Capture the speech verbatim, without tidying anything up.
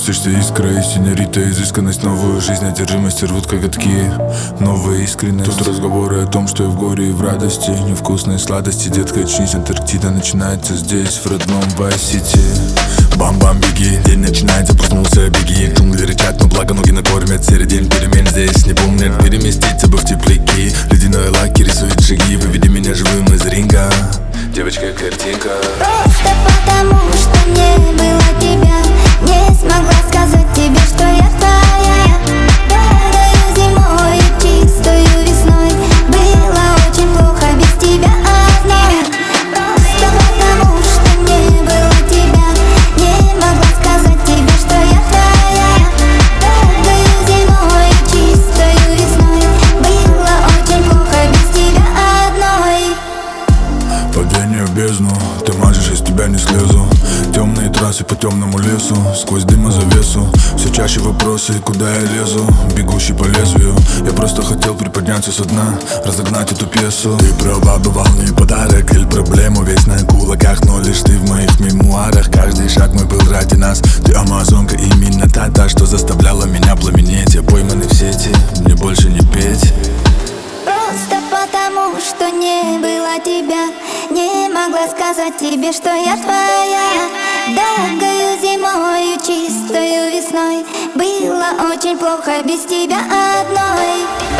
Просишься искрой, синьорита, изысканность, новую жизнь, одержимость рвут коготки, новая искренность. Тут разговоры о том, что и в горе, и в радости, невкусные сладости. Детка, очнись, Антарктида начинается здесь, в родном Вайс-Сити. Бам-бам, беги, день начинается, проснулся, беги. Джунгли рычат, но благо ноги накормят. Серый день перемен здесь не помнят. Переместиться бы в тепляки, ледяной лаки рисует шаги. Выведи меня живым из ринга, девочка, картинка. Просто потому, что не было тебя, не смогла сказать тебе, что я твоя. Радою зимой и чистою весной, было очень плохо без тебя одной. Просто потому, что не было тебя, не могла сказать тебе, что я твоя. Радою зимой и чистою весной, было очень плохо без тебя одной. Падение в бездну, ты мажешь, из тебя не слезу. Темные трассы по темному лесу, сквозь дым и завесу. Все чаще вопросы, куда я лезу, бегущий по лезвию. Я просто хотел приподняться со дна, разогнать эту пьесу. Ты права, бывал не подарок или проблему, весь на кулаках, но лишь ты в моих мемуарах. Каждый шаг мой был ради нас. Ты амазонка, именно та, та, что заставляла меня пламенеть. Я пойманный в сети, мне больше не петь. Просто потому, что не было тебя, не могла сказать тебе, что я твоя. Долгою зимою, чистою весной, было очень плохо без тебя одной.